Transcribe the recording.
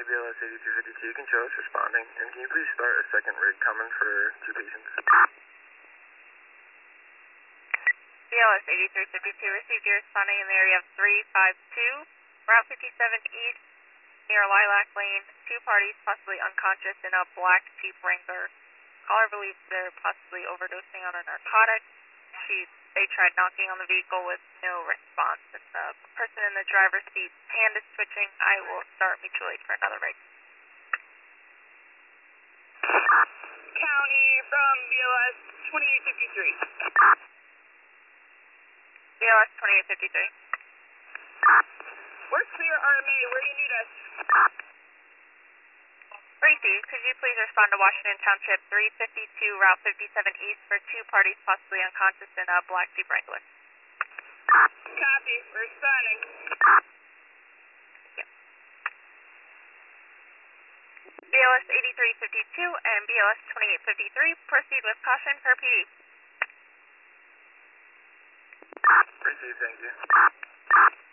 BLS 8252, controls responding. And can you please start a second rig coming for 2 patients? BLS 8352, received you responding in the area of 352, Route 57 East, near Lilac Lane. 2 parties possibly unconscious in a black Jeep Wrangler. Caller believes they're possibly overdosing on a narcotic. They tried knocking on the vehicle with no response. And the person in the driver's seat's hand is twitching. I will start mutual aid for another rig. County from BLS 2853. BLS 2853. We're clear RMA. Where do you need us? Received. Could you please respond to Washington Township 352, Route 57 East for 2 parties possibly unconscious in a black Jeep Wrangler? Copy. We're responding. BLS 8352 and BLS 2853, proceed with caution per PD. Received, thank you.